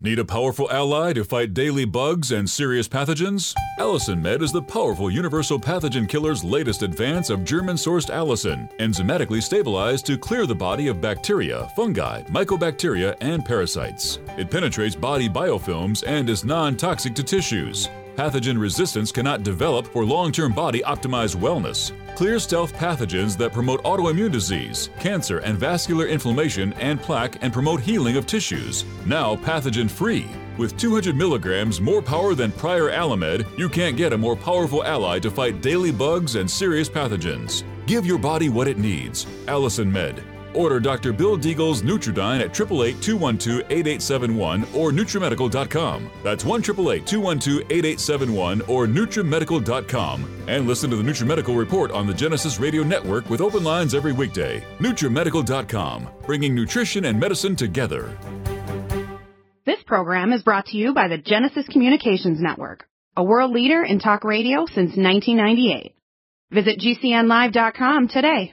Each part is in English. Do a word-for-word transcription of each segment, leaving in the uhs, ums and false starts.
Need a powerful ally to fight daily bugs and serious pathogens? Allicin Med is the powerful universal pathogen killer's latest advance of German-sourced allicin, enzymatically stabilized to clear the body of bacteria, fungi, mycobacteria, and parasites. It penetrates body biofilms and is non-toxic to tissues. Pathogen resistance cannot develop for long-term body-optimized wellness. Clear stealth pathogens that promote autoimmune disease, cancer and vascular inflammation and plaque and promote healing of tissues. Now pathogen-free. With two hundred milligrams more power than prior Alamed, you can't get a more powerful ally to fight daily bugs and serious pathogens. Give your body what it needs. Allicin Med. Order Doctor Bill Deagle's Nutridyne at eight eight eight, two one two, eight eight seven one or Nutrimedical dot com. That's one eight eight eight, two one two, eight eight seven one or Nutrimedical dot com. And listen to the Nutrimedical Report on the Genesis Radio Network with open lines every weekday. Nutrimedical dot com, bringing nutrition and medicine together. This program is brought to you by the Genesis Communications Network, a world leader in talk radio since nineteen ninety-eight. Visit G C N live dot com today.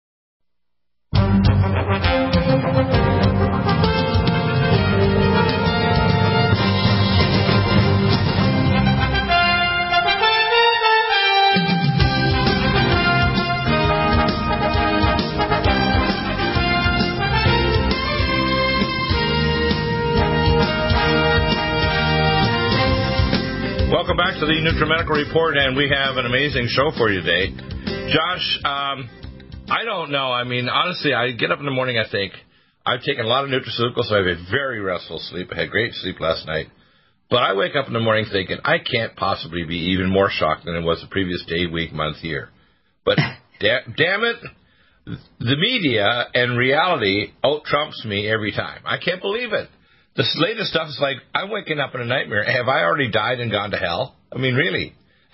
Welcome back to the Nutrimedical Report, and we have an amazing show for you today. Josh, um, I don't know. I mean, honestly, I get up in the morning, I think, I've taken a lot of nutraceuticals, so I have a very restful sleep. I had great sleep last night. But I wake up in the morning thinking, I can't possibly be even more shocked than it was the previous day, week, month, year. But da- damn it, the media and reality out-trumps me every time. I can't believe it. This latest stuff is like, I'm waking up in a nightmare. Have I already died and gone to hell? I mean, really?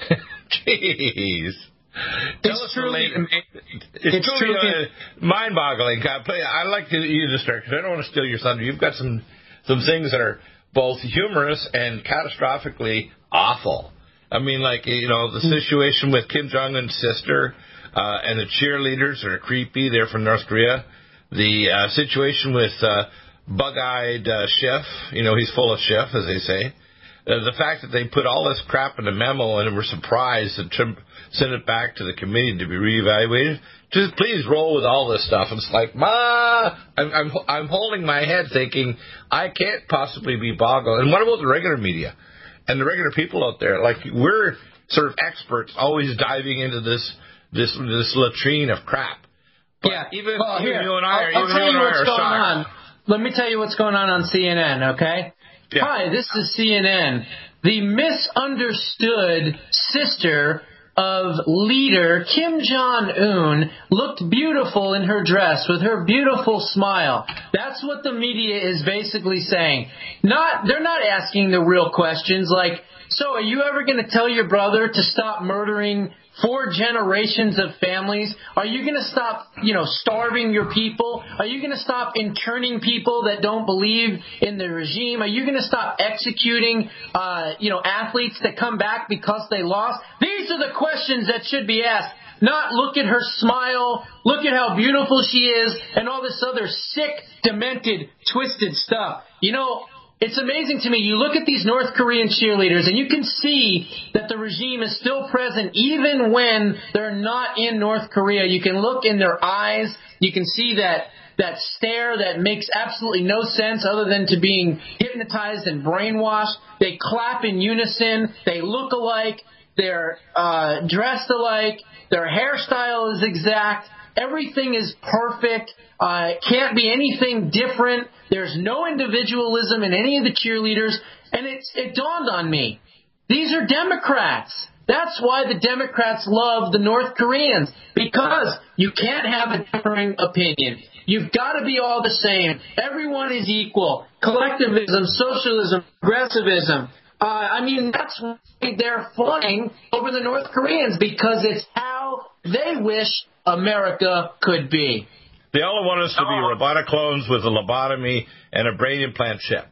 Jeez. Tell It's us truly, the it's, it's truly, truly uh, mind-boggling. I like to, you to start, because I don't want to steal your thunder. You've got some, some things that are both humorous and catastrophically awful. I mean, like, you know, the situation with Kim Jong-un's sister uh, and the cheerleaders that are creepy. They're from North Korea. The uh, situation with... Uh, bug-eyed uh, Schiff, you know, he's full of Schiff, as they say. Uh, the fact that they put all this crap in a memo and were surprised to Trump send it back to the committee to be reevaluated. Just please roll with all this stuff. And it's like, Ma, I'm, I'm, I'm holding my head thinking, I can't possibly be boggled. And what about the regular media and the regular people out there? Like, we're sort of experts always diving into this this this latrine of crap. But yeah. even, well, even here, you and I are, I'll, even I'll tell you you and I what's are going shocked. on. Let me tell you what's going on on C N N, okay? Yeah. Hi, this is C N N. The misunderstood sister of leader Kim Jong-un looked beautiful in her dress with her beautiful smile. That's what the media is basically saying. Not, they're not asking the real questions like, so are you ever going to tell your brother to stop murdering four generations of families? Are you going to stop, you know, starving your people? Are you going to stop interning people that don't believe in the regime? Are you going to stop executing, uh, you know, athletes that come back because they lost? These are the questions that should be asked. Not look at her smile, look at how beautiful she is, and all this other sick, demented, twisted stuff. You know, it's amazing to me. You look at these North Korean cheerleaders, and you can see that the regime is still present even when they're not in North Korea. You can look in their eyes. You can see that that stare that makes absolutely no sense other than to being hypnotized and brainwashed. They clap in unison. They look alike. They're uh, dressed alike. Their hairstyle is exact. Everything is perfect. Uh, can't be anything different. There's no individualism in any of the cheerleaders. And it's, it dawned on me. These are Democrats. That's why the Democrats love the North Koreans. Because you can't have a differing opinion. You've got to be all the same. Everyone is equal. Collectivism, socialism, progressivism. Uh, I mean, that's why they're flying over the North Koreans, because it's how they wish America could be. They all want us to be robotic clones with a lobotomy and a brain implant chip.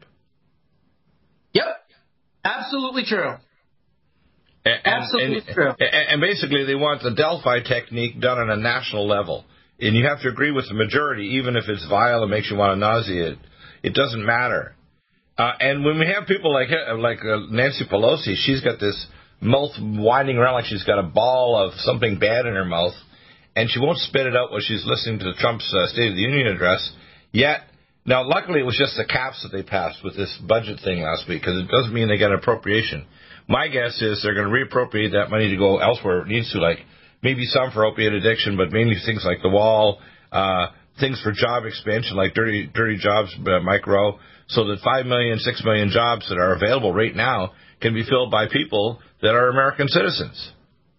Yep. Absolutely true. And, Absolutely and, true. And, and basically, they want the Delphi technique done on a national level. And you have to agree with the majority, even if it's vile and makes you want to nauseate. It doesn't matter. Uh, and when we have people like like uh, Nancy Pelosi, she's got this mouth winding around like she's got a ball of something bad in her mouth, and she won't spit it out while she's listening to Trump's uh, State of the Union address. Yet, now luckily it was just the caps that they passed with this budget thing last week, because it doesn't mean they got an appropriation. My guess is they're going to reappropriate that money to go elsewhere it needs to, like maybe some for opiate addiction, but mainly things like the wall, uh, things for job expansion like dirty dirty jobs, uh, Mike Rowe, so that five million, six million jobs that are available right now can be filled by people that are American citizens.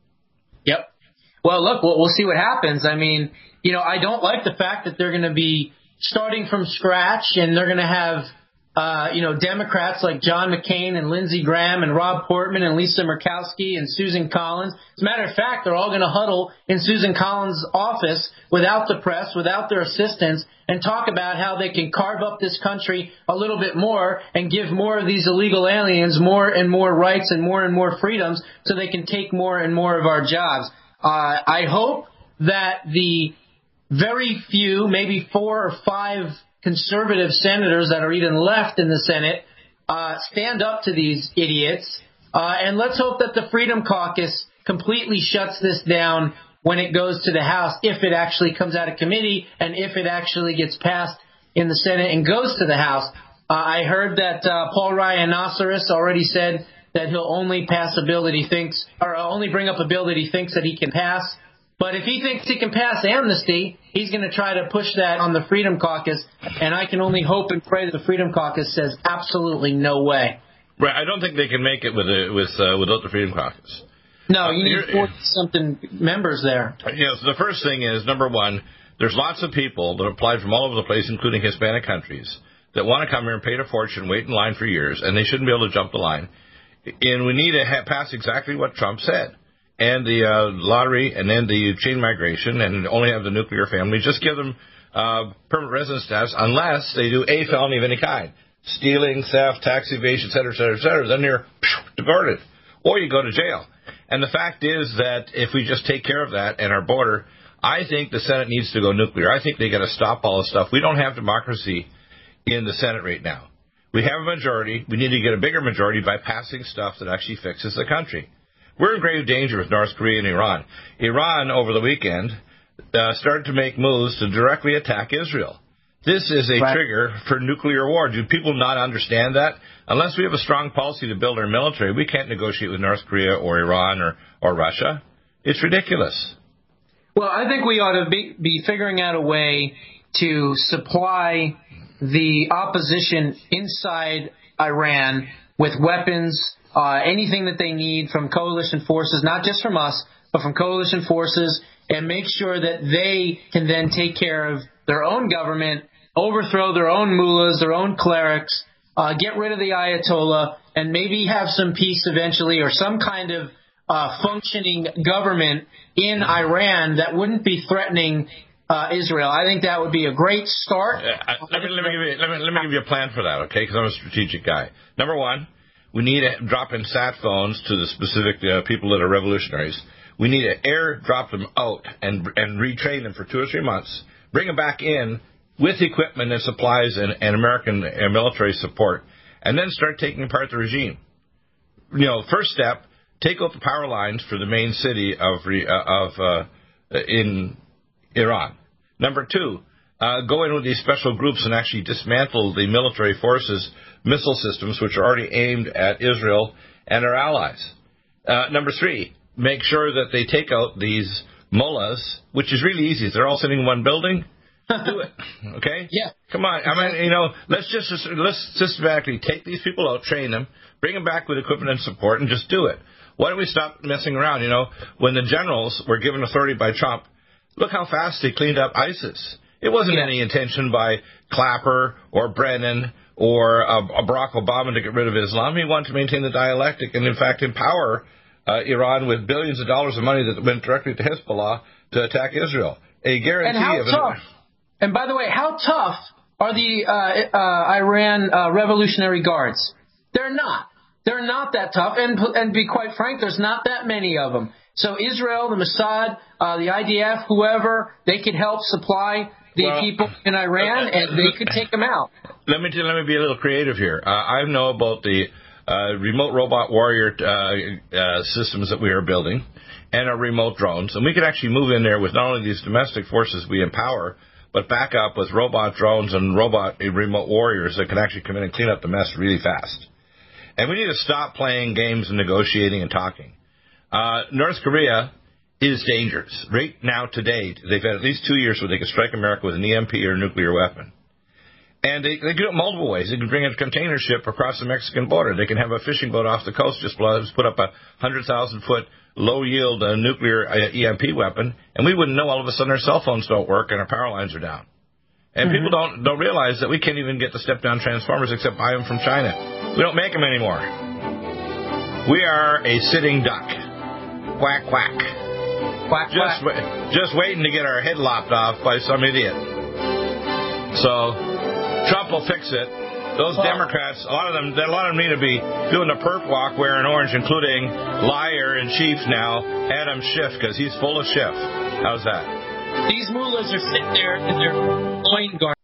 Yep. Well, look, we'll, we'll see what happens. I mean, you know, I don't like the fact that they're going to be starting from scratch and they're going to have, uh, you know, Democrats like John McCain and Lindsey Graham and Rob Portman and Lisa Murkowski and Susan Collins. As a matter of fact, they're all going to huddle in Susan Collins' office without the press, without their assistants, and talk about how they can carve up this country a little bit more and give more of these illegal aliens more and more rights and more and more freedoms so they can take more and more of our jobs. Uh, I hope that the very few, maybe four or five conservative senators that are even left in the Senate uh, stand up to these idiots. Uh, and let's hope that the Freedom Caucus completely shuts this down when it goes to the House, if it actually comes out of committee and if it actually gets passed in the Senate and goes to the House. Uh, I heard that uh, Paul Rhinoceros already said that he'll only pass a bill that he thinks, or only bring up a bill that he thinks that he can pass. But if he thinks he can pass amnesty, he's going to try to push that on the Freedom Caucus, and I can only hope and pray that the Freedom Caucus says absolutely no way. Right, I don't think they can make it with a, with uh, without the Freedom Caucus. No, you need forty-something members there. You know, so the first thing is, number one, there's lots of people that applied from all over the place, including Hispanic countries, that want to come here and pay a fortune, wait in line for years, and they shouldn't be able to jump the line. And we need to have, pass exactly what Trump said. And the uh, lottery, and then the chain migration, and only have the nuclear family. Just give them uh, permanent residence status unless they do a felony of any kind. Stealing, theft, tax evasion, et cetera, et cetera, et cetera. Then you're deported. Or you go to jail. And the fact is that if we just take care of that and our border, I think the Senate needs to go nuclear. I think they got to stop all this stuff. We don't have democracy in the Senate right now. We have a majority. We need to get a bigger majority by passing stuff that actually fixes the country. We're in grave danger with North Korea and Iran. Iran, over the weekend, uh, started to make moves to directly attack Israel. This is a right. trigger for nuclear war. Do people not understand that? Unless we have a strong policy to build our military, we can't negotiate with North Korea or Iran or, or Russia. It's ridiculous. Well, I think we ought to be, be figuring out a way to supply the opposition inside Iran with weapons, uh, anything that they need from coalition forces, not just from us, but from coalition forces, and make sure that they can then take care of their own government, overthrow their own mullahs, their own clerics, uh, get rid of the Ayatollah, and maybe have some peace eventually or some kind of uh, functioning government in Iran that wouldn't be threatening uh, Israel. I think that would be a great start. Uh, let, me, let, me give you, let, me, let me give you a plan for that, okay, because I'm a strategic guy. Number one, we need to drop in sat phones to the specific uh, people that are revolutionaries. We need to air drop them out and and retrain them for two or three months, bring them back in with equipment and supplies and, and American uh, military support, and then start taking apart the regime. You know, first step, take out the power lines for the main city of uh, of uh, in Iran. Number two, uh, go in with these special groups and actually dismantle the military forces' missile systems, which are already aimed at Israel and our allies. Uh, number three, make sure that they take out these mullahs, which is really easy. They're all sitting in one building. Do it, okay? Yeah. Come on. I mean, you know, let's just let's systematically take these people out, train them, bring them back with equipment and support, and just do it. Why don't we stop messing around? You know, when the generals were given authority by Trump, look how fast they cleaned up ISIS. It wasn't yeah. any intention by Clapper or Brennan or uh, Barack Obama to get rid of Islam. He wanted to maintain the dialectic and, in fact, empower uh, Iran with billions of dollars of money that went directly to Hezbollah to attack Israel. A guarantee and how of tough, an, And by the way, how tough are the uh, uh, Iran uh, Revolutionary Guards? They're not. They're not that tough. And, and to be quite frank, there's not that many of them. So Israel, the Mossad, uh, the I D F, whoever, they could help supply the well, people in Iran, and they could take them out. let me tell, let me be a little creative here. Uh, I know about the uh, remote robot warrior uh, uh, systems that we are building and our remote drones. And we can actually move in there with not only these domestic forces we empower, but back up with robot drones and robot uh, remote warriors that can actually come in and clean up the mess really fast. And we need to stop playing games and negotiating and talking. Uh, North Korea is dangerous. Right now, to date, they've had at least two years where they can strike America with an E M P or a nuclear weapon. And they, they do it multiple ways. They can bring a container ship across the Mexican border. They can have a fishing boat off the coast, just put up a one hundred thousand foot low-yield uh, nuclear uh, E M P weapon, and we wouldn't know all of a sudden our cell phones don't work and our power lines are down. And mm-hmm. people don't don't realize that we can't even get the step-down transformers except buy them from China. We don't make them anymore. We are a sitting duck. Quack, quack. Quack, just, quack. Wa- just waiting to get our head lopped off by some idiot. So Trump will fix it. Those oh. Democrats, a lot of them, a lot of them need to be doing the perp walk wearing orange, including liar in chief now, Adam Schiff, because he's full of Schiff. How's that? These mullahs are sitting there in their loin guard.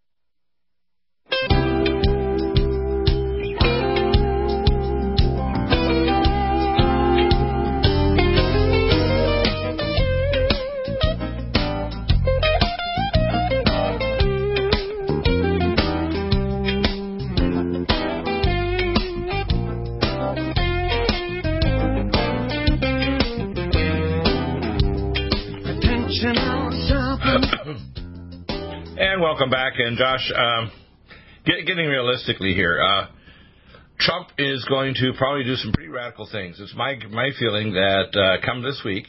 And welcome back. And Josh, um, get, getting realistically here, uh, Trump is going to probably do some pretty radical things. It's my my feeling that uh, come this week,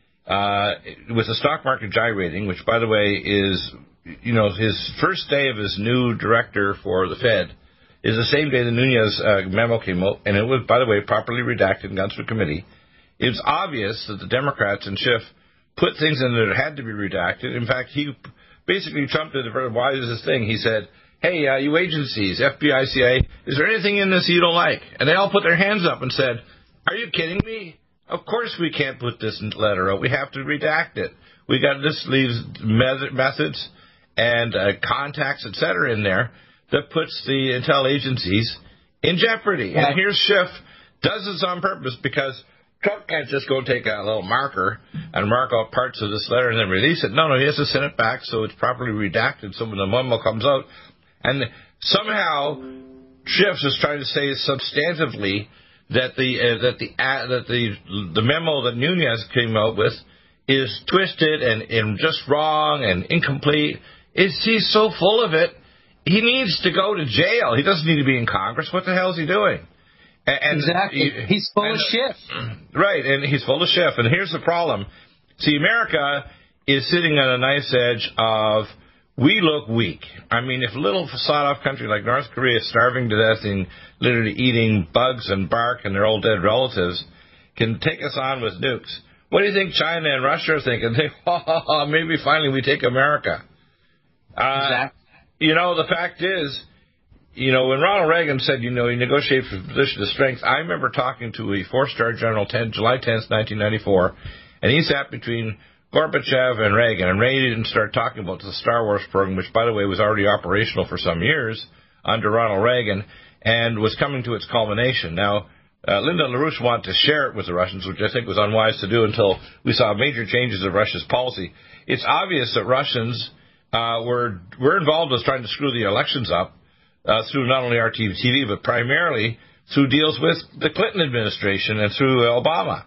uh, with the stock market gyrating, which, by the way, is, you know, his first day of his new director for the Fed is the same day the Nunez uh, memo came out, and it was, by the way, properly redacted and gone through committee. It's obvious that the Democrats and Schiff put things in there that had to be redacted. In fact, he basically, Trump did the very wisest thing. He said, hey, uh, you agencies, F B I, C I A, is there anything in this you don't like? And they all put their hands up and said, are you kidding me? Of course we can't put this letter out. We have to redact it. We got this leaves methods and uh, contacts, et cetera, in there that puts the intel agencies in jeopardy. And here's Schiff does this on purpose because Trump can't just go take a little marker and mark out parts of this letter and then release it. No, no, he has to send it back so it's properly redacted so when the memo comes out. And somehow Schiff is trying to say substantively that the uh, that the uh, that the the memo that Nunez came out with is twisted and, and just wrong and incomplete. It's, he's so full of it, he needs to go to jail. He doesn't need to be in Congress. What the hell is he doing? And, exactly. He, he's full and, of Schiff. Right, and he's full of Schiff. And here's the problem. See, America is sitting on a nice edge of we look weak. I mean, if a little sawed-off country like North Korea is starving to death and literally eating bugs and bark and their old dead relatives can take us on with nukes, what do you think China and Russia are thinking? They think, oh, maybe finally we take America. Uh, exactly. You know, the fact is, you know, when Ronald Reagan said, you know, he negotiated for a position of strength, I remember talking to a four-star general July tenth, nineteen ninety-four, and he sat between Gorbachev and Reagan, and Reagan didn't start talking about the Star Wars program, which, by the way, was already operational for some years under Ronald Reagan, and was coming to its culmination. Now, uh, Lyndon LaRouche wanted to share it with the Russians, which I think was unwise to do until we saw major changes of Russia's policy. It's obvious that Russians uh, were were involved with trying to screw the elections up, Uh, through not only R T V, but primarily through deals with the Clinton administration and through Obama.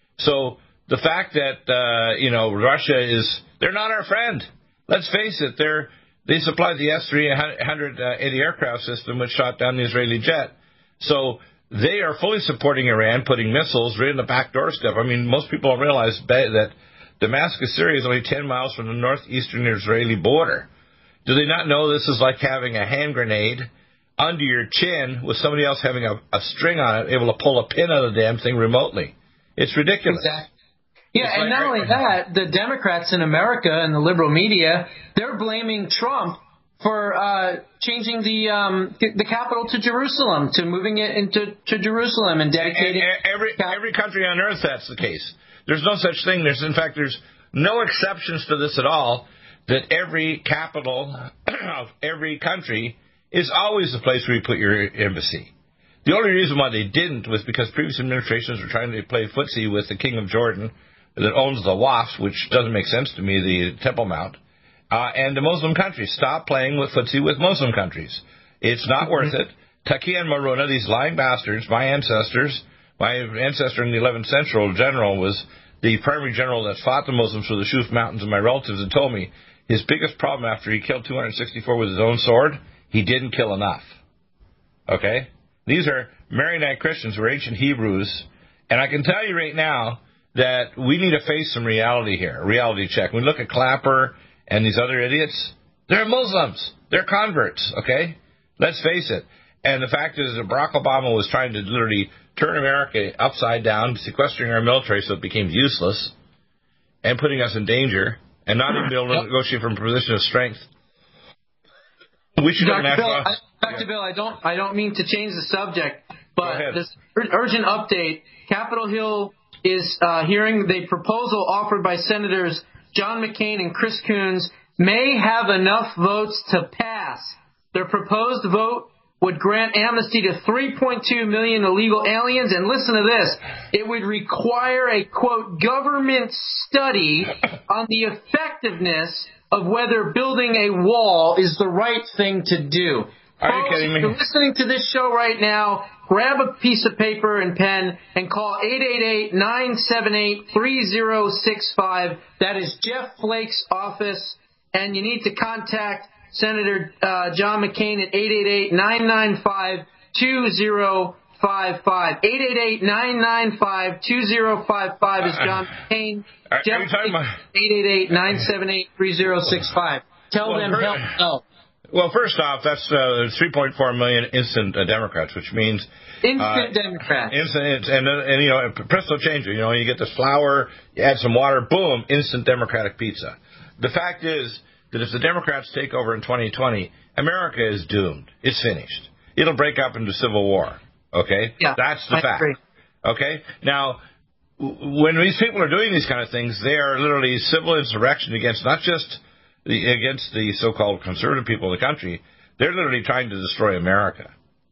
So the fact that, uh, you know, Russia is, they're not our friend. Let's face it, they're, they supplied the S three hundred uh, anti-aircraft system, which shot down the Israeli jet. So they are fully supporting Iran, putting missiles right in the back doorstep. I mean, most people don't realize that Damascus, Syria is only ten miles from the northeastern Israeli border. Do they not know this is like having a hand grenade under your chin with somebody else having a, a string on it, able to pull a pin out of the damn thing remotely? It's ridiculous. Exactly. Yeah, it's and like, not only that, the Democrats in America and the liberal media, they're blaming Trump for uh, changing the um, the capital to Jerusalem, to moving it into to Jerusalem and dedicating. And every every country on earth, that's the case. There's no such thing. There's in fact, there's no exceptions to this at all. That every capital of every country is always the place where you put your embassy. The only reason why they didn't was because previous administrations were trying to play footsie with the King of Jordan that owns the Waqf, which doesn't make sense to me, the Temple Mount, uh, and the Muslim countries. Stop playing with footsie with Muslim countries. It's not worth it. Taqi and Maruna, these lying bastards, my ancestors, my ancestor in the eleventh century general was the primary general that fought the Muslims for the Shuf Mountains, and my relatives had told me his biggest problem after he killed two hundred sixty-four with his own sword, he didn't kill enough. Okay? These are Maronite Christians who are ancient Hebrews, and I can tell you right now that we need to face some reality here, a reality check. When we look at Clapper and these other idiots, they're Muslims. They're converts, okay? Let's face it. And the fact is that Barack Obama was trying to literally turn America upside down, sequestering our military so it became useless, and putting us in danger, and not even be able to negotiate from a position of strength. We should Doctor have Bill, national... I, Doctor Yeah. Bill, I don't, I don't mean to change the subject, but ahead. this ur- urgent update. Capitol Hill is uh, hearing the proposal offered by Senators John McCain and Chris Coons may have enough votes to pass. Their proposed vote would grant amnesty to three point two million illegal aliens, and listen to this, it would require a, quote, government study on the effectiveness of whether building a wall is the right thing to do. Are you Folks, kidding me? if you're listening to this show right now, grab a piece of paper and pen and call eight eight eight, nine seven eight, three zero six five. That is Jeff Flake's office, and you need to contact Senator uh, John McCain at eight eight eight, nine nine five, two zero five five. eight eight eight, nine nine five, two zero five five is John McCain. Are, Jeff are you talking about... eight eight eight, nine seven eight, three zero six five. Tell Well, them for- help no. Well, first off, that's uh, three point four million instant uh, Democrats, which means... Instant uh, Democrats. Instant, and, and, you know, presto changer. You know, you get this flour, you add some water, boom, instant Democratic pizza. The fact is that if the Democrats take over in twenty twenty, America is doomed. It's finished. It'll break up into civil war. Okay? Yeah, That's the I fact. agree. Okay? Now, w- when these people are doing these kind of things, they are literally civil insurrection against not just the, against the so-called conservative people in the country. They're literally trying to destroy America.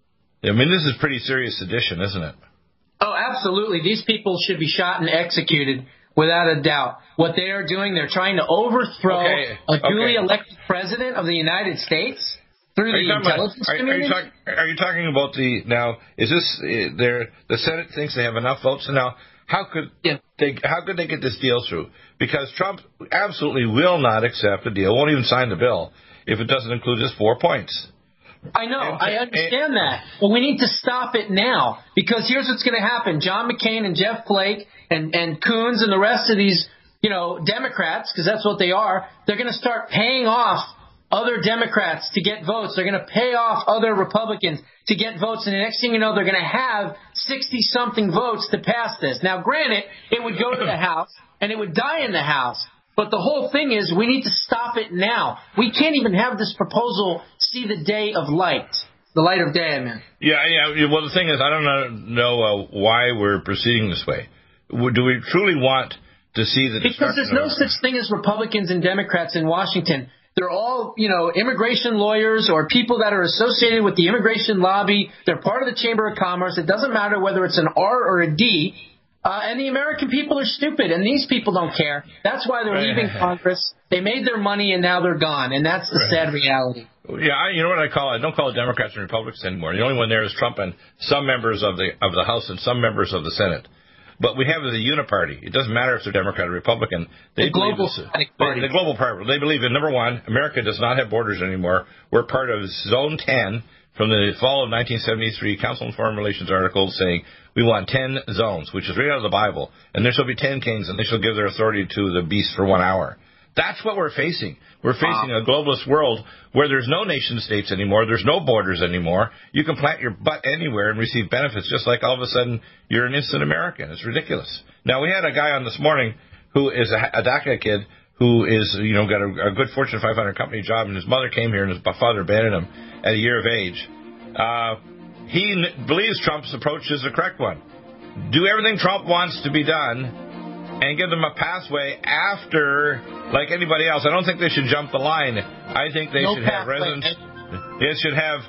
I mean, this is pretty serious sedition, isn't it? Oh, absolutely. These people should be shot and executed without a doubt. What they are doing, they're trying to overthrow Okay, a duly okay. elected president of the United States through Are you, the talking about, intelligence are, are, community. you talk, are you talking about the now? Is this uh, their the Senate thinks they have enough votes, and now how could Yeah. they how could they get this deal through? Because Trump absolutely will not accept the deal, won't even sign the bill if it doesn't include his four points. I know, And- I understand that. But we need to stop it now. Because here's what's going to happen. John McCain and Jeff Flake and, and Coons and the rest of these, you know, Democrats, because that's what they are, they're going to start paying off other Democrats to get votes. They're going to pay off other Republicans to get votes. And the next thing you know, they're going to have sixty-something votes to pass this. Now, granted, it would go to the House, and it would die in the House. But the whole thing is we need to stop it now. We can't even have this proposal see the day of light. The light of day, I mean. Yeah, yeah. Well, the thing is, I don't know, know uh, why we're proceeding this way. W- Do we truly want to see the Because there's no such thing as Republicans and Democrats in Washington. They're all, you know, immigration lawyers or people that are associated with the immigration lobby. They're part of the Chamber of Commerce. It doesn't matter whether it's an R or a D. Uh, and the American people are stupid, and these people don't care. That's why they're leaving Congress. They made their money, and now they're gone, and that's the sad reality. Yeah, I, you know what I call it? I don't call it Democrats and Republicans anymore. The only one there is Trump and some members of the of the House and some members of the Senate. But we have the Uniparty. It doesn't matter if they're Democrat or Republican. They The believe Global this- Democratic Party. The, the Global Party. They believe in, number one, America does not have borders anymore. We're part of Zone ten from the fall of nineteen seventy-three Council on Foreign Relations article saying we want ten zones, which is right out of the Bible. And there shall be ten kings, and they shall give their authority to the beast for one hour. That's what we're facing. We're facing Wow. a globalist world where there's no nation states anymore. There's no borders anymore. You can plant your butt anywhere and receive benefits just like all of a sudden you're an instant American. It's ridiculous. Now, we had a guy on this morning who is a, a DACA kid who is, you know, got a, a good Fortune five hundred company job, and his mother came here and his father abandoned him at a year of age. Uh, he n- believes Trump's approach is the correct one. Do everything Trump wants to be done and give them a pathway after, like anybody else. I don't think they should jump the line. I think they No should have pathway. residents. It should have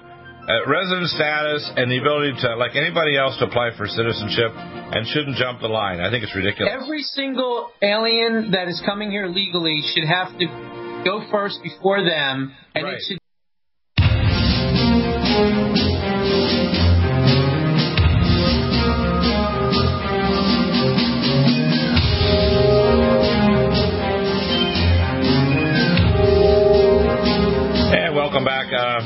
uh, resident status and the ability to, like anybody else, to apply for citizenship and shouldn't jump the line. I think it's ridiculous. Every single alien that is coming here legally should have to go first before them, and Right. it should. And welcome back. Uh,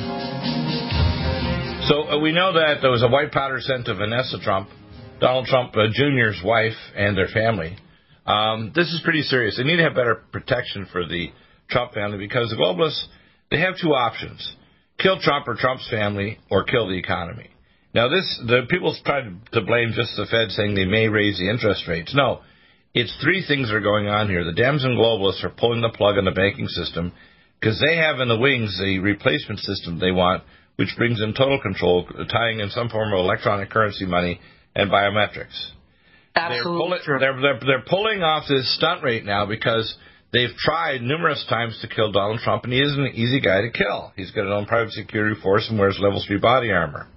so uh, we know that there was a white powder sent to Vanessa Trump, Donald Trump uh, Junior's wife, and their family. Um, this is pretty serious. They need to have better protection for the Trump family because the globalists, they have two options: kill Trump or Trump's family, or kill the economy. Now, this the people try to, to blame just the Fed, saying they may raise the interest rates. No, it's three things that are going on here. The Dems and globalists are pulling the plug on the banking system because they have in the wings the replacement system they want, which brings in total control, tying in some form of electronic currency money and biometrics. Absolutely They're pulling, true. they're, they're, they're pulling off this stunt right now because they've tried numerous times to kill Donald Trump, and he isn't an easy guy to kill. He's got his own private security force and wears level three body armor.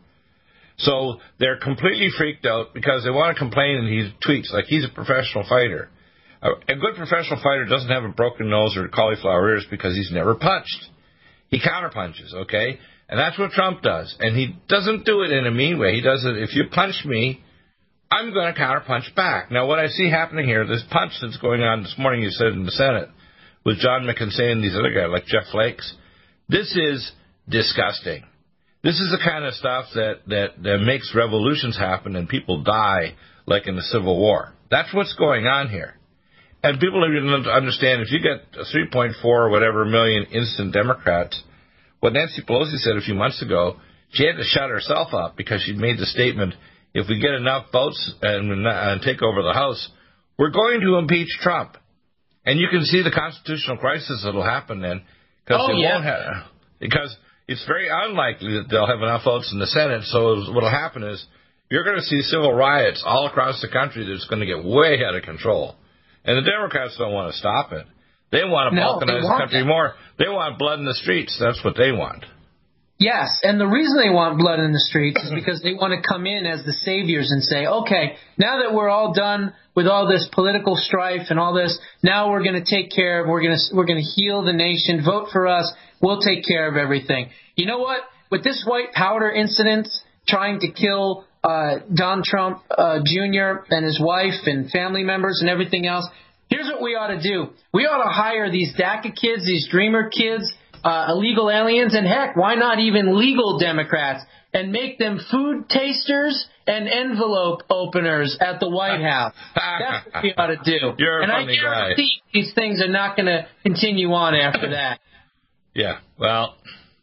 So they're completely freaked out because they want to complain, and he tweets like he's a professional fighter. A, a good professional fighter doesn't have a broken nose or cauliflower ears because he's never punched. He counterpunches, okay? And that's what Trump does. And he doesn't do it in a mean way. He does it, if you punch me, I'm going to counterpunch back. Now, what I see happening here, this punch that's going on this morning, you said in the Senate, with John McCain and these other guys like Jeff Flakes, this is disgusting. This is the kind of stuff that, that, that makes revolutions happen and people die like in the Civil War. That's what's going on here. And people need to understand, if you get three point four or whatever million instant Democrats, what Nancy Pelosi said a few months ago, she had to shut herself up because she'd made the statement, if we get enough votes and, and take over the House, we're going to impeach Trump. And you can see the constitutional crisis that will happen then. Because Oh, they yeah. won't have, because it's very unlikely that they'll have enough votes in the Senate. So what will happen is you're going to see civil riots all across the country that's going to get way out of control. And the Democrats don't want to stop it. They want to No, they balkanize the want country it. more. They want blood in the streets. That's what they want. Yes, and the reason they want blood in the streets is because they want to come in as the saviors and say, okay, now that we're all done with all this political strife and all this, now we're going to take care of, we're going to we're going to heal the nation, vote for us, we'll take care of everything. You know what? With this white powder incident trying to kill uh, Don Trump uh, Junior and his wife and family members and everything else, here's what we ought to do. We ought to hire these DACA kids, these Dreamer kids, uh, illegal aliens, and heck, why not even legal Democrats, and make them food tasters and envelope openers at the White House. That's what we ought to do. You're a and funny I guy. guarantee these things are not going to continue on after that. Yeah, well,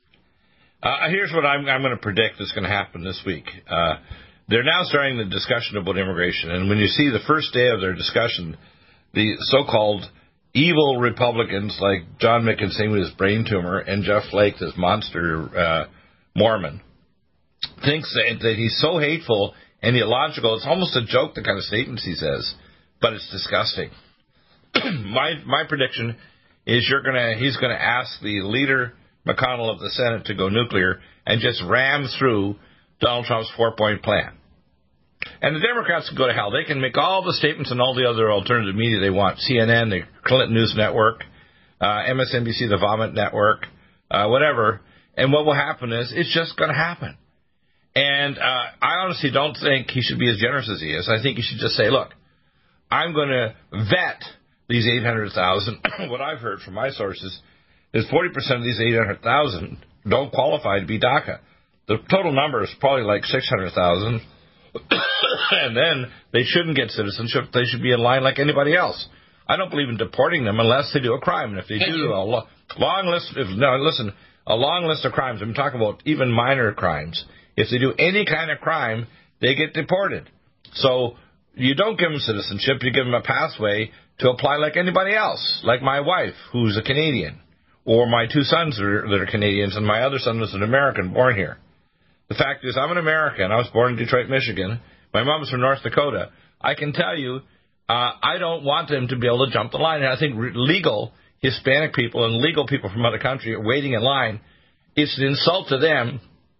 uh, here's what I'm, I'm going to predict is going to happen this week. Uh, they're now starting the discussion about immigration, and when you see the first day of their discussion, the so-called evil Republicans like John McCain with his brain tumor and Jeff Flake, this monster uh, Mormon, thinks that, that he's so hateful and illogical. It's almost a joke, the kind of statements he says, but it's disgusting. my my prediction is you're gonna he's gonna ask the leader McConnell of the Senate to go nuclear and just ram through Donald Trump's four-point plan. And the Democrats can go to hell. They can make all the statements and all the other alternative media they want. C N N, the Clinton News Network, uh, M S N B C, the Vomit Network, uh, whatever. And what will happen is it's just going to happen. And uh, I honestly don't think he should be as generous as he is. I think he should just say, look, I'm going to vet these eight hundred thousand. What I've heard from my sources is forty percent of these eight hundred thousand don't qualify to be DACA. The total number is probably like six hundred thousand. And then they shouldn't get citizenship. They should be in line like anybody else. I don't believe in deporting them unless they do a crime. And if they do a lo- long list, if, no, listen, a long list of crimes. I'm talking about even minor crimes. If they do any kind of crime, they get deported. So you don't give them citizenship. You give them a pathway to apply like anybody else, like my wife, who's a Canadian, or my two sons that are, that are Canadians, and my other son was an American born here. The fact is, I'm an American. I was born in Detroit, Michigan. My mom's from North Dakota. I can tell you, uh, I don't want them to be able to jump the line. And I think re- legal Hispanic people and legal people from other countries are waiting in line. It's an insult to them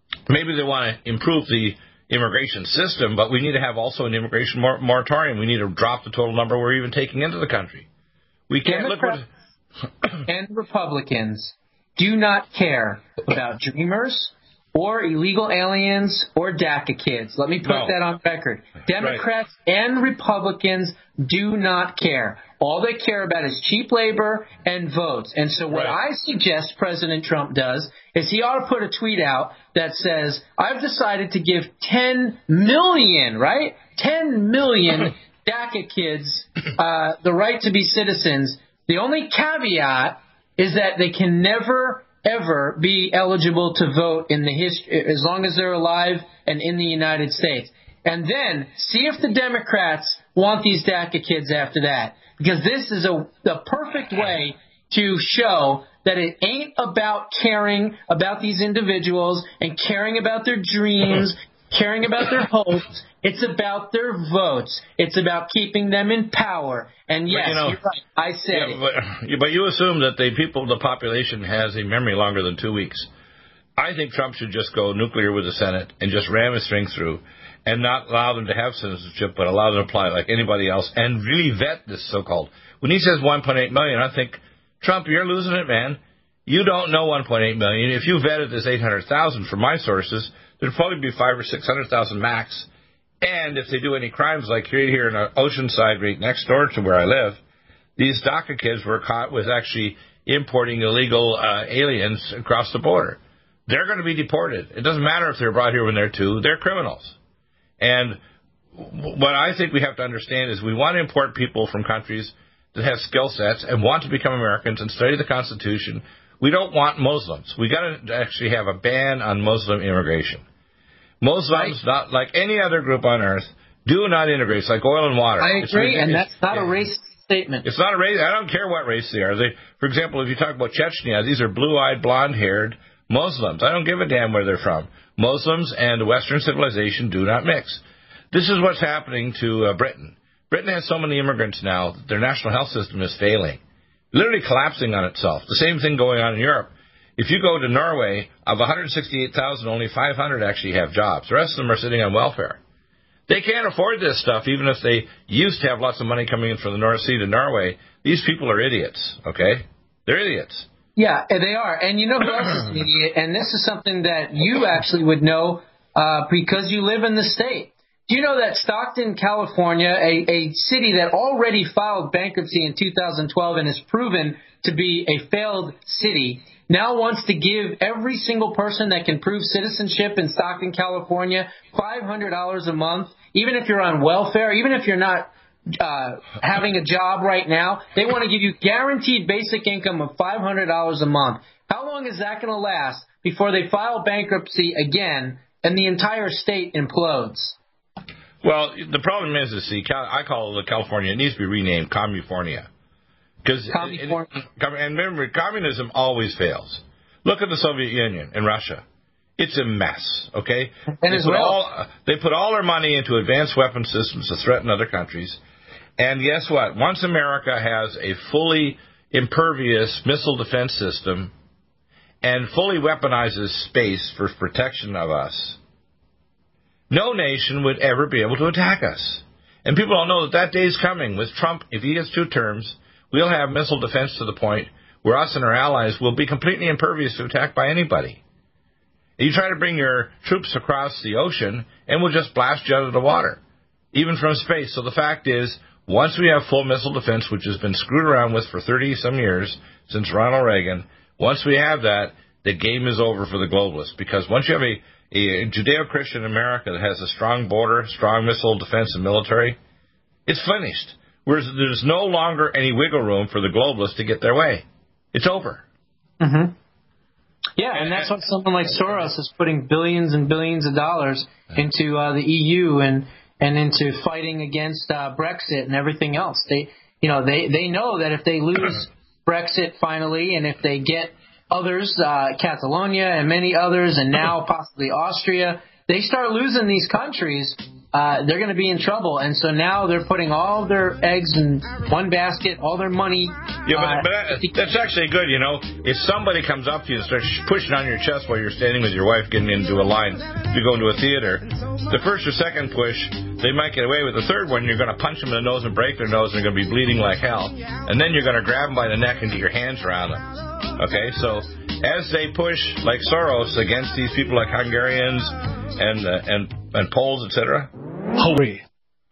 maybe they want to improve the immigration system, but we need to have also an immigration mor- moratorium. We need to drop the total number we're even taking into the country. We can't Democrats look what... and Republicans do not care about dreamers or illegal aliens or DACA kids. Let me put No. that on record. Democrats right. and Republicans do not care. All they care about is cheap labor and votes. And so what right. I suggest President Trump does is he ought to put a tweet out that says, I've decided to give ten million, right? ten million DACA kids uh, the right to be citizens. The only caveat is that they can never, ever be eligible to vote in the history as long as they're alive and in the United States. And then see if the Democrats want these DACA kids after that. Because this is a the perfect way to show that it ain't about caring about these individuals and caring about their dreams, caring about their hopes. It's about their votes. It's about keeping them in power. And yes, but, you know, you're right. I said yeah, it. But, but you assume that the people, the population has a memory longer than two weeks. I think Trump should just go nuclear with the Senate and just ram his string through and not allow them to have citizenship, but allow them to apply like anybody else and really vet this so-called. When he says one point eight million, I think, Trump, you're losing it, man. You don't know one point eight million. If you vetted this eight hundred thousand from my sources, there'd probably be five or six hundred thousand max. And if they do any crimes like here, here in Oceanside, right next door to where I live, these DACA kids were caught with actually importing illegal uh, aliens across the border. They're going to be deported. It doesn't matter if they're brought here when they're two. They're criminals. And what I think we have to understand is we want to import people from countries that have skill sets and want to become Americans and study the Constitution. We don't want Muslims. We got to actually have a ban on Muslim immigration. Muslims, right. not like any other group on earth, do not integrate. It's like oil and water. I agree, and that's not yeah. a racist statement. It's not a race. I don't care what race they are. They, for example, if you talk about Chechnya, these are blue-eyed, blonde-haired Muslims. I don't give a damn where they're from. Muslims and Western civilization do not mix. This is what's happening to uh, Britain. Britain has so many immigrants now that their national health system is failing, literally collapsing on itself. The same thing going on in Europe. If you go to Norway, of one hundred sixty-eight thousand, only five hundred actually have jobs. The rest of them are sitting on welfare. They can't afford this stuff, even if they used to have lots of money coming in from the North Sea to Norway. These people are idiots, okay? They're idiots. Yeah, they are. And you know who else is an idiot? And this is something that you actually would know uh, because you live in the state. Do you know that Stockton, California, a, a city that already filed bankruptcy in two thousand twelve and is proven to be a failed city, now wants to give every single person that can prove citizenship in Stockton, California, five hundred dollars a month, even if you're on welfare, even if you're not uh, having a job right now. They want to give you guaranteed basic income of five hundred dollars a month. How long is that going to last before they file bankruptcy again and the entire state implodes? Well, the problem is, is see, I call it California. It needs to be renamed Commufornia. Because and remember, communism always fails. Look at the Soviet Union and Russia; it's a mess. Okay, and they as put well. all they put all their money into advanced weapon systems to threaten other countries. And guess what? Once America has a fully impervious missile defense system and fully weaponizes space for protection of us, no nation would ever be able to attack us. And people don't know that that day is coming. With Trump, if he gets two terms, we'll have missile defense to the point where us and our allies will be completely impervious to attack by anybody. You try to bring your troops across the ocean, and we'll just blast you out of the water, even from space. So the fact is, once we have full missile defense, which has been screwed around with for thirty-some years, since Ronald Reagan, once we have that, the game is over for the globalists. Because once you have a, a Judeo-Christian America that has a strong border, strong missile defense and military, it's finished. Whereas there's no longer any wiggle room for the globalists to get their way. It's over. Mm-hmm. Yeah, and that's why someone like Soros is putting billions and billions of dollars into uh, the E U and, and into fighting against uh, Brexit and everything else. They, you know, they, they know that if they lose Brexit finally, and if they get others, uh, Catalonia and many others, and now possibly Austria, they start losing these countries. uh, they're going to be in trouble. And so now they're putting all their eggs in one basket, all their money. Yeah, but, uh, but that, that's actually good, you know. If somebody comes up to you and starts pushing on your chest while you're standing with your wife getting into a line to go into a theater, the first or second push, they might get away with. The third one, you're going to punch them in the nose and break their nose, and they're going to be bleeding like hell. And then you're going to grab them by the neck and get your hands around them. Okay, so as they push, like Soros, against these people like Hungarians and uh, and and Poles, et cetera. Hurry.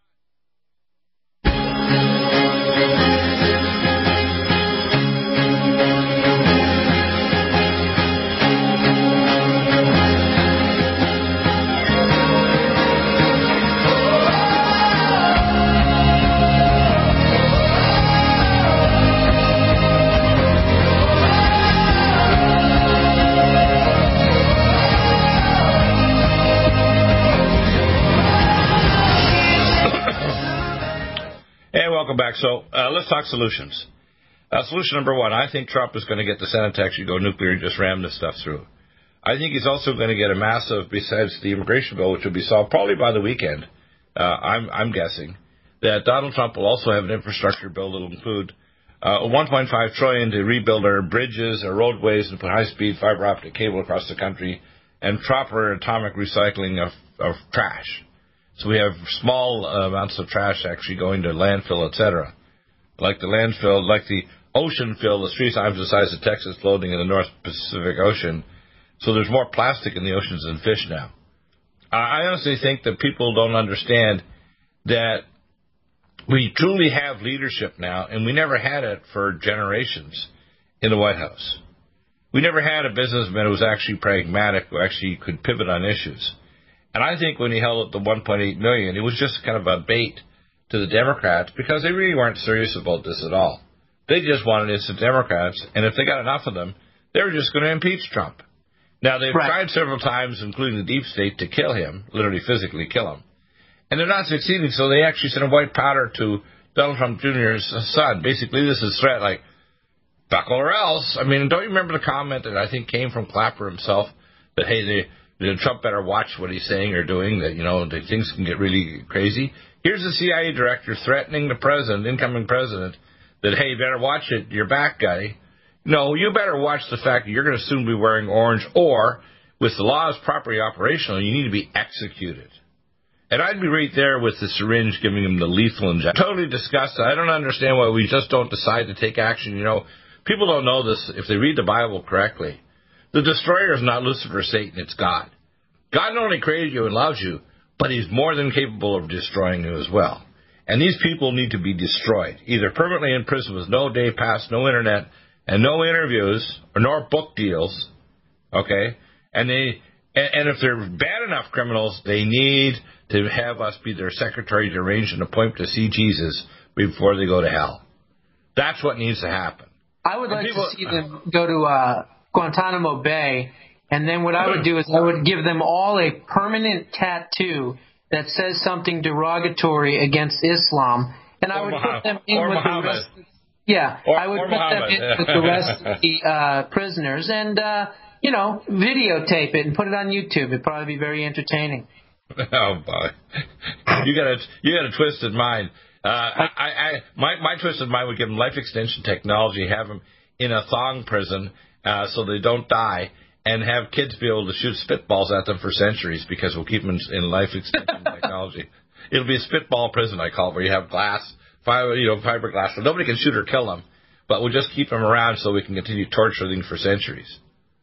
Welcome back. So uh, let's talk solutions. Uh, solution number one, I think Trump is going to get the Senate to actually go nuclear and just ram this stuff through. I think he's also going to get a massive, besides the immigration bill, which will be solved probably by the weekend, uh, I'm, I'm guessing, that Donald Trump will also have an infrastructure bill that will include uh, one point five trillion dollars to rebuild our bridges, our roadways, and put high-speed fiber optic cable across the country, and proper atomic recycling of, of trash. So we have small uh, amounts of trash actually going to landfill, et cetera. Like the landfill, like the ocean fill, the three times the size of Texas floating in the North Pacific Ocean. So there's more plastic in the oceans than fish now. I honestly think that people don't understand that we truly have leadership now, and we never had it for generations in the White House. We never had a businessman who was actually pragmatic, who actually could pivot on issues. And I think when he held up the one point eight million dollars, it was just kind of a bait to the Democrats because they really weren't serious about this at all. They just wanted instant Democrats, and if they got enough of them, they were just going to impeach Trump. Now, they've right. tried several times, including the deep state, to kill him, literally physically kill him. And they're not succeeding, so they actually sent a white powder to Donald Trump Junior's son. Basically, this is a threat like, buckle or else. I mean, don't you remember the comment that I think came from Clapper himself, that, hey, they... Trump better watch what he's saying or doing, that, you know, that things can get really crazy. Here's the C I A director threatening the president, incoming president, that, hey, you better watch it, you're back, guy. No, you better watch the fact that you're going to soon be wearing orange, or, with the laws properly operational, you need to be executed. And I'd be right there with the syringe giving him the lethal injection. Totally disgusted. I don't understand why we just don't decide to take action. You know, people don't know this if they read the Bible correctly. The destroyer is not Lucifer, Satan, it's God. God not only created you and loves you, but he's more than capable of destroying you as well. And these people need to be destroyed, either permanently in prison with no day pass, no internet, and no interviews, or nor book deals, okay? And they, and, and if they're bad enough criminals, they need to have us be their secretary to arrange an appointment to see Jesus before they go to hell. That's what needs to happen. I would and like people, to see them go to uh, Guantanamo Bay. And then what I would do is I would give them all a permanent tattoo that says something derogatory against Islam, and I would put them in with the rest. Yeah, I would put them in with the rest of the uh, prisoners, and uh, you know, videotape it and put it on YouTube. It'd probably be very entertaining. Oh boy, you got a you got a twisted mind. Uh, I, I my my twisted mind would give them life extension technology, have them in a thong prison uh, so they don't die. And have kids be able to shoot spitballs at them for centuries because we'll keep them in, in life extension technology. It'll be a spitball prison, I call it, where you have glass, fiber, you know, fiberglass. So nobody can shoot or kill them, but we'll just keep them around so we can continue torturing for centuries.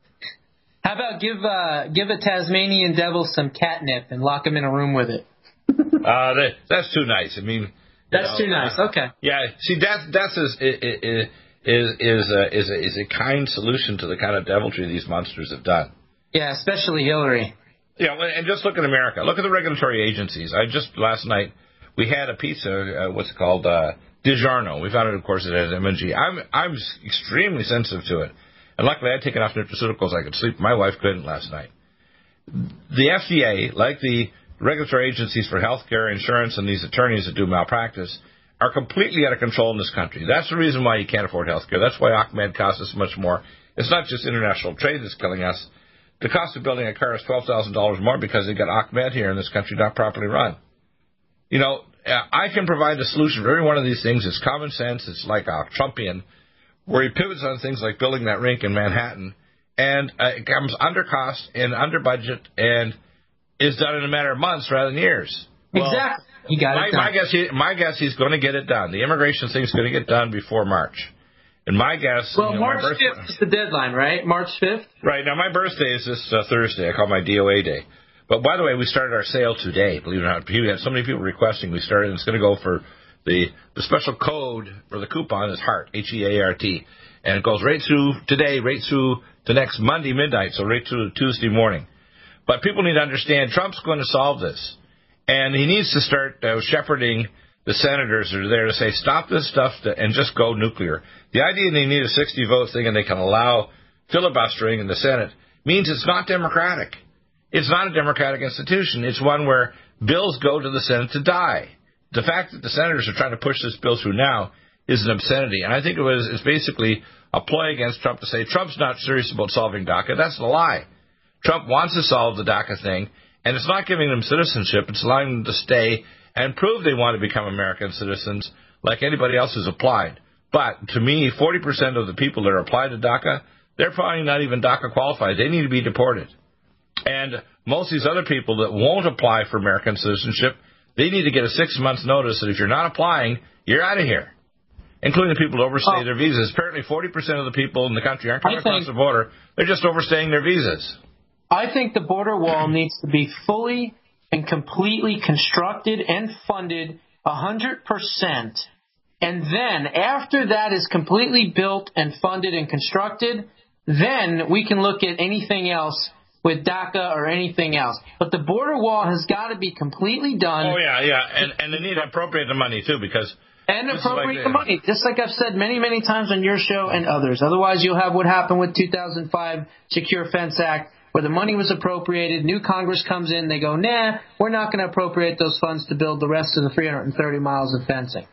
How about give uh, give a Tasmanian devil some catnip and lock him in a room with it? uh, that, that's too nice. I mean, that's know, too nice. Uh, okay. Yeah. See, that that's is. It, it, it, is is a, is a, is a kind solution to the kind of deviltry these monsters have done. Yeah, especially Hillary. Yeah, and just look at America. Look at the regulatory agencies. I just, last night, we had a pizza, uh, what's it called, uh, DiGiorno. We found it, of course, it has M S G. I'm, I'm extremely sensitive to it. And luckily, I'd taken off nutraceuticals. I could sleep. My wife couldn't last night. The F D A, like the regulatory agencies for health care, insurance, and these attorneys that do malpractice, are completely out of control in this country. That's the reason why you can't afford health care. That's why Ahmed costs us much more. It's not just international trade that's killing us. The cost of building a car is twelve thousand dollars more because they got Ahmed here in this country not properly run. You know, I can provide a solution for every one of these things. It's common sense. It's like a Trumpian, where he pivots on things like building that rink in Manhattan, and uh, it comes under cost and under budget and is done in a matter of months rather than years. Well, exactly. He got my, it done. my guess, he, my guess, he's going to get it done. The immigration thing's going to get done before March. And my guess... Well, you know, March fifth is the deadline, right? March fifth? Right. Now, my birthday is this uh, Thursday. I call my D O A day. But, by the way, we started our sale today, believe it or not. We had so many people requesting. We started, and it's going to go for the the special code for the coupon is HEART, H E A R T. And it goes right through today, right through to next Monday midnight, so right through Tuesday morning. But people need to understand Trump's going to solve this. And he needs to start uh, shepherding the senators that are there to say, stop this stuff to, and just go nuclear. The idea they need a sixty-vote thing and they can allow filibustering in the Senate means it's not democratic. It's not a democratic institution. It's one where bills go to the Senate to die. The fact that the senators are trying to push this bill through now is an obscenity. And I think it was it's basically a ploy against Trump to say Trump's not serious about solving DACA. That's a lie. Trump wants to solve the DACA thing, and it's not giving them citizenship. It's allowing them to stay and prove they want to become American citizens like anybody else who's applied. But to me, forty percent of the people that are applied to DACA, they're probably not even DACA qualified. They need to be deported. And most of these other people that won't apply for American citizenship, they need to get a six months notice that if you're not applying, you're out of here, including the people who overstay oh. their visas. Apparently forty percent of the people in the country aren't coming I think, across the border. They're just overstaying their visas. I think the border wall needs to be fully and completely constructed and funded one hundred percent. And then after that is completely built and funded and constructed, then we can look at anything else with DACA or anything else. But the border wall has got to be completely done. Oh, yeah, yeah. And, and they need to appropriate the money, too, because... And appropriate like, the money, just like I've said many, many times on your show and others. Otherwise, you'll have what happened with two thousand five Secure Fence Act, where the money was appropriated, new Congress comes in, they go, nah, we're not going to appropriate those funds to build the rest of the three hundred thirty miles of fencing.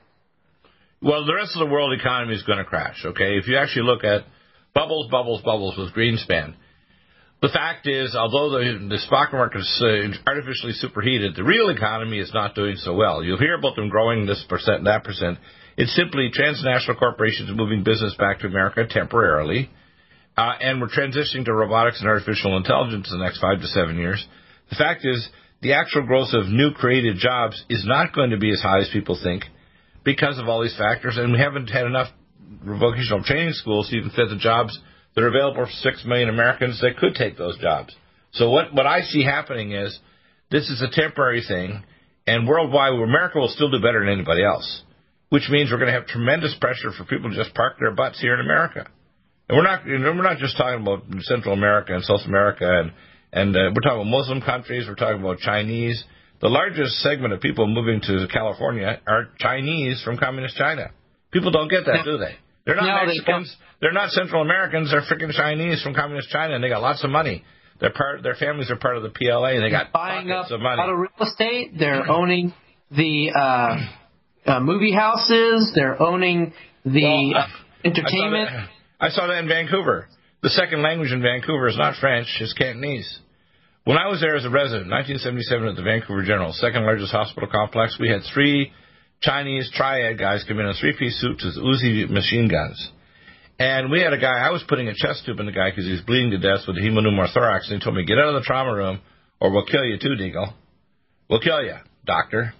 Well, the rest of the world economy is going to crash, okay? If you actually look at bubbles, bubbles, bubbles with Greenspan, the fact is, although the, the stock market is uh, artificially superheated, the real economy is not doing so well. You'll hear about them growing this percent and that percent. It's simply transnational corporations moving business back to America temporarily, uh, and we're transitioning to robotics and artificial intelligence in the next five to seven years. The fact is, the actual growth of new created jobs is not going to be as high as people think because of all these factors, and we haven't had enough vocational training schools to even fit the jobs that are available for six million Americans that could take those jobs. So what, what I see happening is this is a temporary thing, and worldwide, America will still do better than anybody else, which means we're going to have tremendous pressure for people to just park their butts here in America. And we're not, you know, we're not just talking about Central America and South America, and, and uh, we're talking about Muslim countries, we're talking about Chinese. The largest segment of people moving to California are Chinese from Communist China. People don't get that, do they? They're not no, Mexicans. They They're not Central Americans. They're freaking Chinese from Communist China, and they got lots of money. They're part. Their families are part of the P L A, and they got buying pockets up of money. a lot of real estate. They're owning the uh, uh, movie houses. They're owning the well, uh, entertainment. I saw, that, I saw that in Vancouver. The second language in Vancouver is not French; it's Cantonese. When I was there as a resident, nineteen seventy-seven, at the Vancouver General, second largest hospital complex, we had three Chinese triad guys come in in three-piece suits with Uzi machine guns. And we had a guy, I was putting a chest tube in the guy because he was bleeding to death with a hemopneumothorax, and he told me, get out of the trauma room or we'll kill you too, Deagle. We'll kill you, doctor.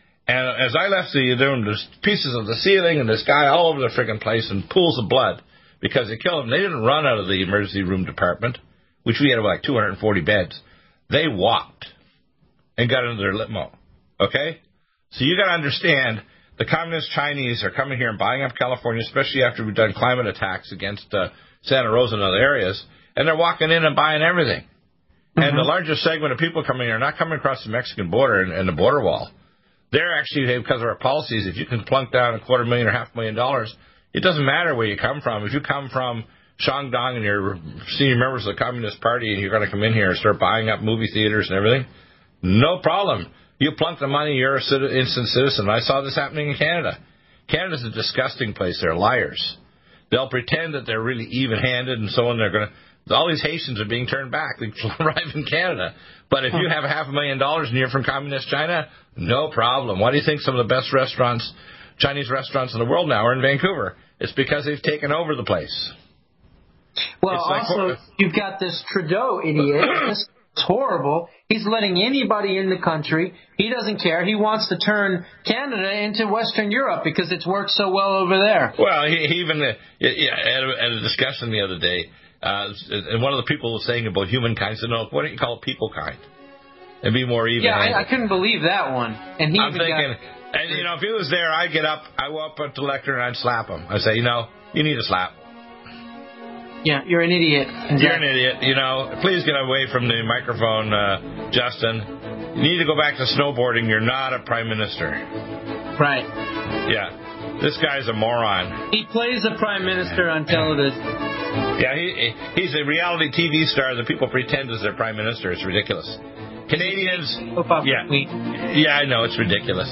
And as I left the room, there's pieces of the ceiling and this guy all over the freaking place and pools of blood because they killed him. They didn't run out of the emergency room department, which we had like two hundred forty beds. They walked and got into their limo, okay? So you got to understand, the communist Chinese are coming here and buying up California, especially after we've done climate attacks against uh, Santa Rosa and other areas, and they're walking in and buying everything. Mm-hmm. And the largest segment of people coming here are not coming across the Mexican border and, and the border wall. They're actually, because of our policies, if you can plunk down a quarter million or half a million dollars, it doesn't matter where you come from. If you come from Shandong and you're senior members of the Communist Party and you're going to come in here and start buying up movie theaters and everything, no problem. You plunk the money, you're an instant citizen. I saw this happening in Canada. Canada's a disgusting place. They're liars. They'll pretend that they're really even-handed and so on. They're going to all these Haitians are being turned back. They arrive in Canada. But if you have half a million dollars and you're from communist China, no problem. Why do you think some of the best restaurants, Chinese restaurants in the world now are in Vancouver? It's because they've taken over the place. Well, Like also, hor- you've got this Trudeau idiot. This is horrible. He's letting anybody in the country. He doesn't care. He wants to turn Canada into Western Europe because it's worked so well over there. Well, he, he even uh, yeah, at, a, at a discussion the other day, uh, and one of the people was saying about humankind, said, no, why don't you call it people kind? And be more even. Yeah, I, I couldn't believe that one. And he I'm even thinking, got... and you know, if he was there, I'd get up, I'd go up to the lectern and I'd slap him. I'd say, you know, you need a slap. Yeah, you're an idiot. Exactly. You're an idiot. You know, please get away from the microphone, uh, Justin. You need to go back to snowboarding. You're not a prime minister. Right. Yeah. This guy's a moron. He plays a prime minister on television. Yeah, he he's a reality T V star that people pretend is their prime minister. It's ridiculous. Canadians. Yeah. Yeah, I know. It's ridiculous.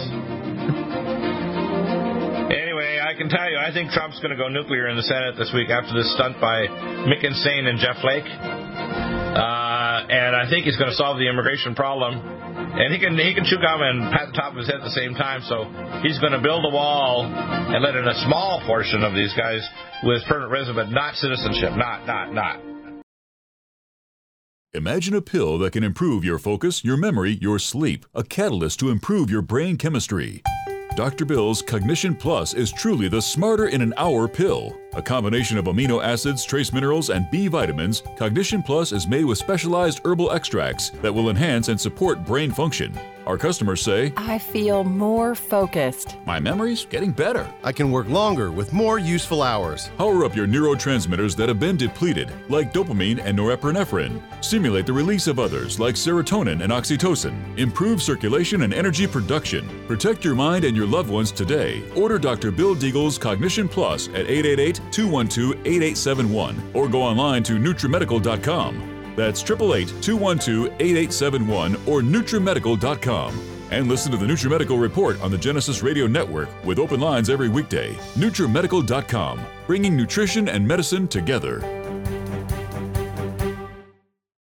Anyway, I can tell you, I think Trump's going to go nuclear in the Senate this week after this stunt by Mick Insane and Jeff Flake. Uh, and I think he's going to solve the immigration problem. And he can he can chew gum and pat the top of his head at the same time. So he's going to build a wall and let in a small portion of these guys with permanent resident, not citizenship. Not, not, not. Imagine a pill that can improve your focus, your memory, your sleep, a catalyst to improve your brain chemistry. Doctor Bill's Cognition Plus is truly the smarter in an hour pill. A combination of amino acids, trace minerals, and B vitamins, Cognition Plus is made with specialized herbal extracts that will enhance and support brain function. Our customers say, I feel more focused. My memory's getting better. I can work longer with more useful hours. Power up your neurotransmitters that have been depleted, like dopamine and norepinephrine. Stimulate the release of others, like serotonin and oxytocin. Improve circulation and energy production. Protect your mind and your loved ones today. Order Doctor Bill Deagle's Cognition Plus at eight eight eight, two one two, eight eight seven one or go online to Nutrimedical dot com. That's eight eight eight, two one two, eight eight seven one or Nutrimedical dot com. And listen to the Nutrimedical Report on the Genesis Radio Network with open lines every weekday. Nutrimedical dot com, bringing nutrition and medicine together.